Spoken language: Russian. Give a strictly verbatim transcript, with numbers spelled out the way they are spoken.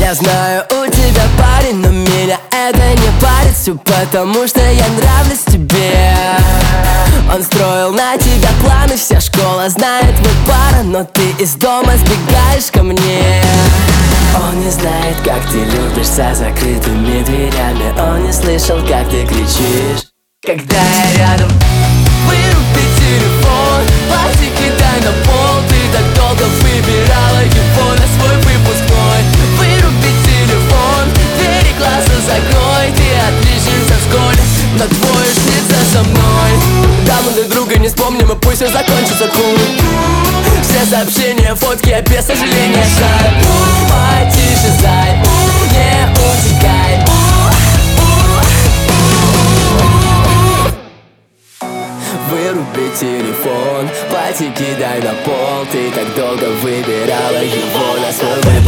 Я знаю, у тебя парень, но меня это не парит все потому, что я нравлюсь тебе. Он строил на тебя планы, вся школа знает, вы пара, но ты из дома сбегаешь ко мне. Он не знает, как ты любишь за закрытыми дверями. Он не слышал, как ты кричишь, когда я рядом. Выруби телефон, платье кидай на пол. Ты так долго выбирала его на свой выпускной. Выруби телефон, двери класса закрой. Ты отличница в школе, но твой шлица со мной. Да, мы друг друга не вспомним, и пусть все закончится кул. Все сообщения, фотки, а без сожаления жаль. Потише, зай, не утекай. Выруби телефон, платье кидай на пол. Ты так долго выбирала его на свой выбор.